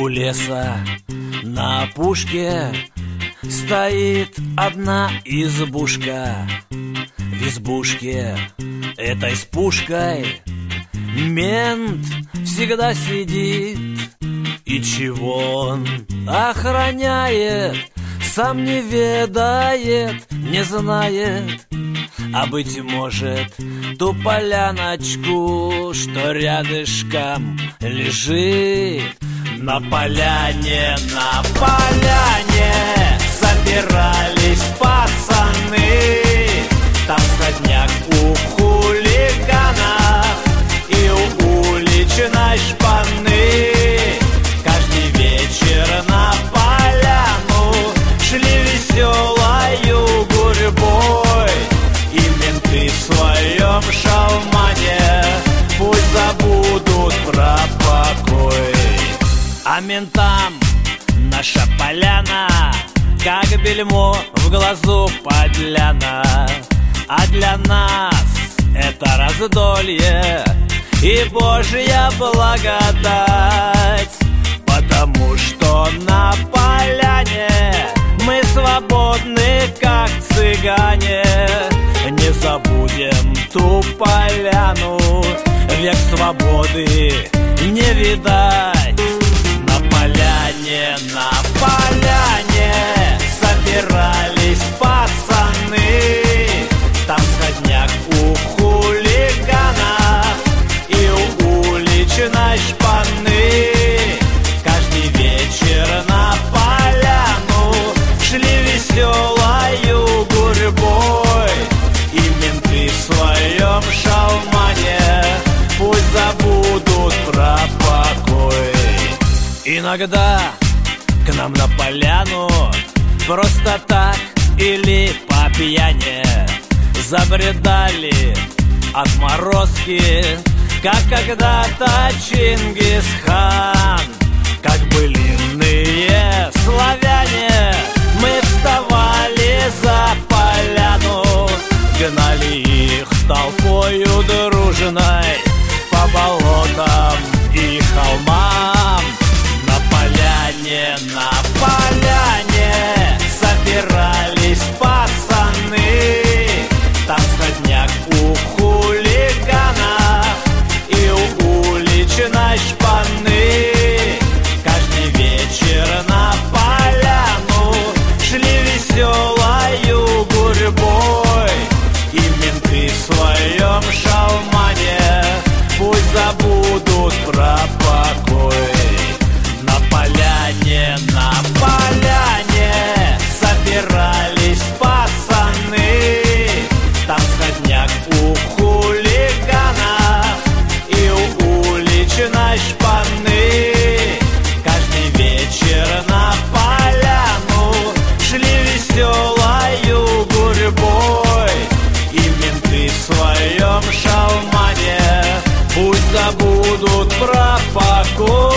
леса на опушке стоит одна избушка. В избушке этой с пушкой мент всегда сидит. И чего он охраняет, сам не ведает, не знает. А быть может, ту поляночку, что рядышком лежит. На поляне собирались пацаны. Там сходняк у хулигана и у уличной шпаны. Каждый вечер на поляну шли веселою гурьбой. И менты в своем шалмане пусть забудут про покой. А ментам наша поляна как бельмо в глазу подляна. А для нас это раздолье и Божья благодать, потому что на поляне мы свободны, как цыгане. Не забудем ту поляну, век свободы не видать. На поляне собирались пацаны. Там сходняк у хулигана и у уличной шпаны. Каждый вечер на поляну шли веселою гурьбой. И менты в своем шалмане пусть забудут про покой. Иногда к нам на поляну просто так или по пьяни забредали отморозки, как когда-то Чингисхан. Как былинные славяне мы вставали за поляну, гнали их толпою дружной по болотам и холмам. На поляне собирались пацаны. Там сходняк у хулигана и у уличной шпаны. Каждый вечер на поляну шли веселою гурьбой. И менты в своем шалмане пусть забудут про покой. На поляне собирались пацаны. Там сходняк у хулигана и у уличной шпаны. Каждый вечер на поляну шли веселою гурьбой. И менты в своем шалмане пусть забудут про покой.